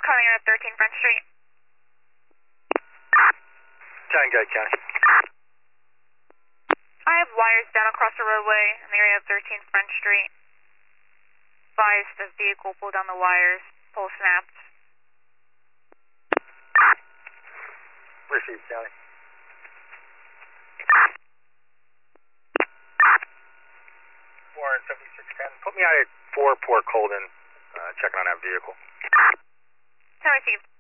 calling you at 13 Front Street. Tango County. I have wires down across the roadway in the area of 13 Front Street. Advise the vehicle pulled down the wires. Pole snapped. Received, County. 47610. Put me out at 4 Port Colden, checking on that vehicle. 10 received.